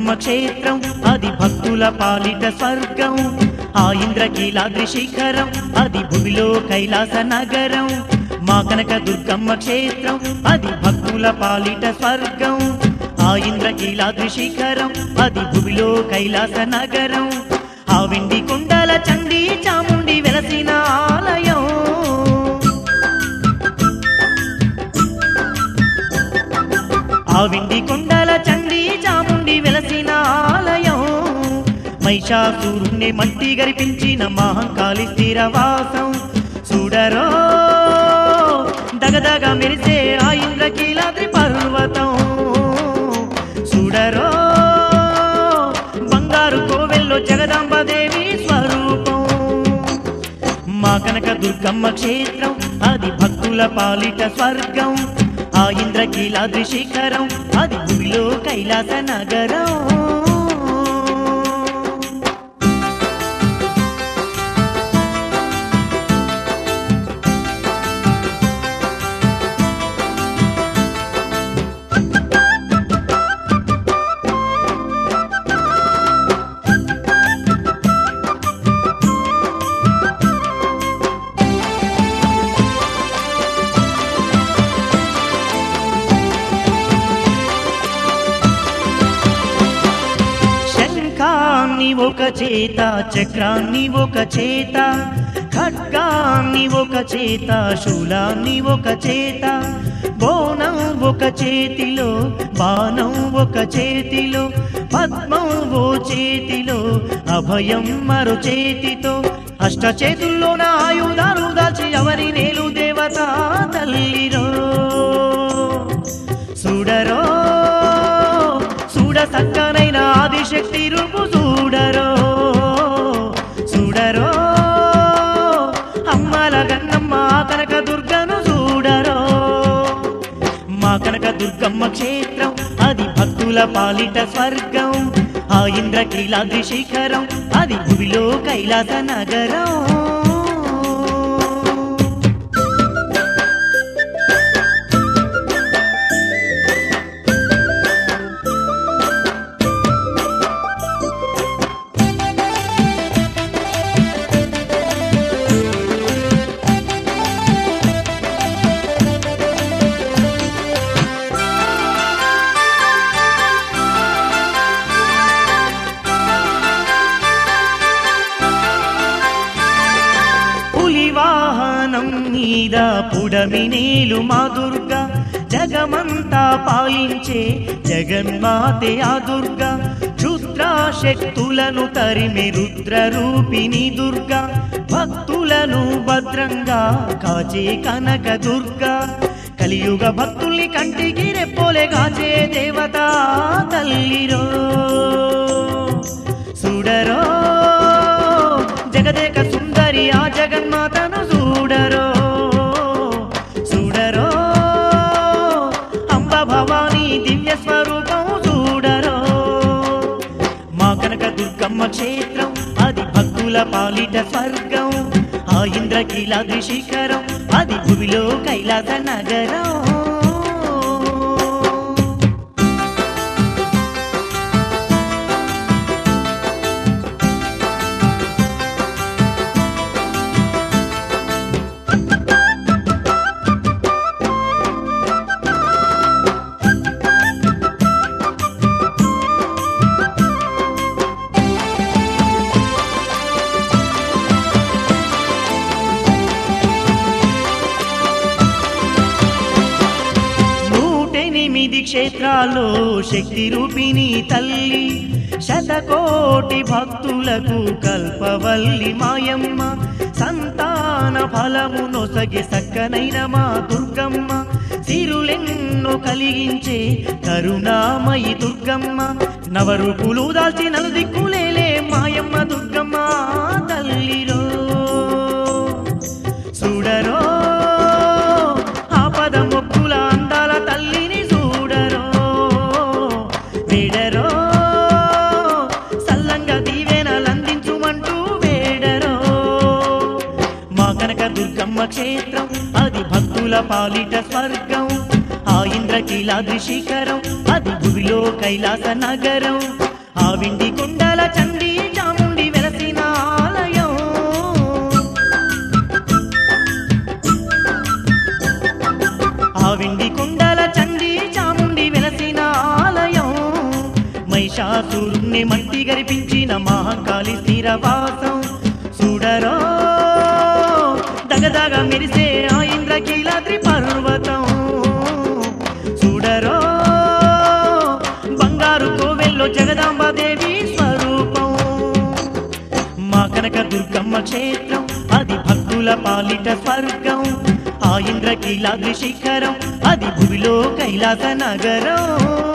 దుర్గమ్మ క్షేత్రం అది భక్తుల పాలిట స్వర్గం ఆ ఇంద్రకీలాద్రి శిఖరం అది భూమిలో కైలాస నగరం మా కనక దుర్గమ్మ క్షేత్రం అది భక్తుల పాలిట స్వర్గం ఆ ఇంద్రకీలాద్రి శిఖరం అది భూమిలో కైలాస నగరం ఆ వెండి కుండల చండి చాముండి వెలసిన ఆలయం ఆ వెండి కుండల చండి చాముండి వెలసిన ఆలయం మహిషాసురుణ్ణి మట్టి గరిపించిన మహంకాళి స్థిరవాసం చూడరో దగదగ మెరిసే ఆ ఇంద్రకీలాద్రి పర్వతం చూడరో బంగారు కోవెల్లో జగదాంబదేవి స్వరూపం మా కనక దుర్గమ్మ క్షేత్రం అది భక్తుల పాలిట స్వర్గం ఆ ఇంద్రకీలాద్రి శిఖరం అది భూమిలో కైలాస నగరం ఒక చేత చక్రాన్ని ఒక చేత ఖడ్గాన్ని ఒక చేత శూలాన్ని ఒక చేత బోనం ఒక చేతిలో బాణం ఒక చేతిలో పద్మం ఓ చేతిలో అభయం మరో చేతితో అష్ట చేతుల్లోన ఆయుధాలు దాల్చి ఎవరి నేలు దేవత తల్లిరో చూడరో చూడ సక్కనైన ఆదిశక్తి రూపు చూడరో చూడరో అమ్మల గన్నమ్మ కనక దుర్గను చూడరో మా కనక దుర్గమ్మ క్షేత్రం అది భక్తుల పాలిట స్వర్గం ఆ ఇంద్రకీలాద్రి శిఖరం అది భూమిలో కైలాస నగరం మీద పుడమినేలు మా దుర్గా జగమంతా పాలించే జగన్మాతే ఆ దుర్గా క్షుద్ర శక్తులను తరిమి రుద్ర రూపిణి దుర్గా భక్తులను భద్రంగా కాచే కనక దుర్గా కలియుగ భక్తుల్ని కంటికి రెప్పోలే కాచే దేవత తల్లిరో చూడరో జగదేక సుందరి ఆ జగన్మాతను చూడరో చూడరో అంబ భవానీ దివ్య స్వరూపం చూడరో మా కనక దుర్గమ్మ క్షేత్రం అది భక్తుల పాలిట స్వర్గం ఆ ఇంద్రకీలాద్రి శిఖరం అది భూమిలో కైలాస నగరం క్షేత్రాల్లో శక్తి రూపిణి తల్లి శతకోటి భక్తులకు కల్పవల్లి మాయమ్మ సంతాన ఫలము నొసగే సక్కనైన మా దుర్గమ్మ సిరులెన్నో కలిగించే కరుణామయి దుర్గమ్మ నవరూపులు దాల్చి నలుదిక్కులేలే మాయమ్మ దుర్గమ్మ తల్లిరో చూడరో ఆపద మొక్కుల అందాల తల్లిని దుర్గమ్మ క్షేత్రం అది భక్తుల పాలిట స్వర్గం ఆ ఇంద్రకీలాద్రి శిఖరం అది భూమిలో కైలాస నగరం విండి కొండల చండి చాముండి వెలసిన ఆలయం ఆ విండి కొండల చండి చాముండి వెలసిన ఆలయం మహిషాసురుణ్ణి మట్టి గరిపించిన మహంకాళి స్థిరవాసం చూడరో దగదగ మెరిసే ఆ ఇంద్రకీలాద్రి పర్వతం చూడరో బంగారు కోవెల్లో జగదాంబాదేవి స్వరూపం మా కనక దుర్గమ్మ క్షేత్రం అది భక్తుల పాలిట స్వర్గం ఆ ఇంద్రకీలాద్రి శిఖరం అది భూమిలో కైలాస నగరం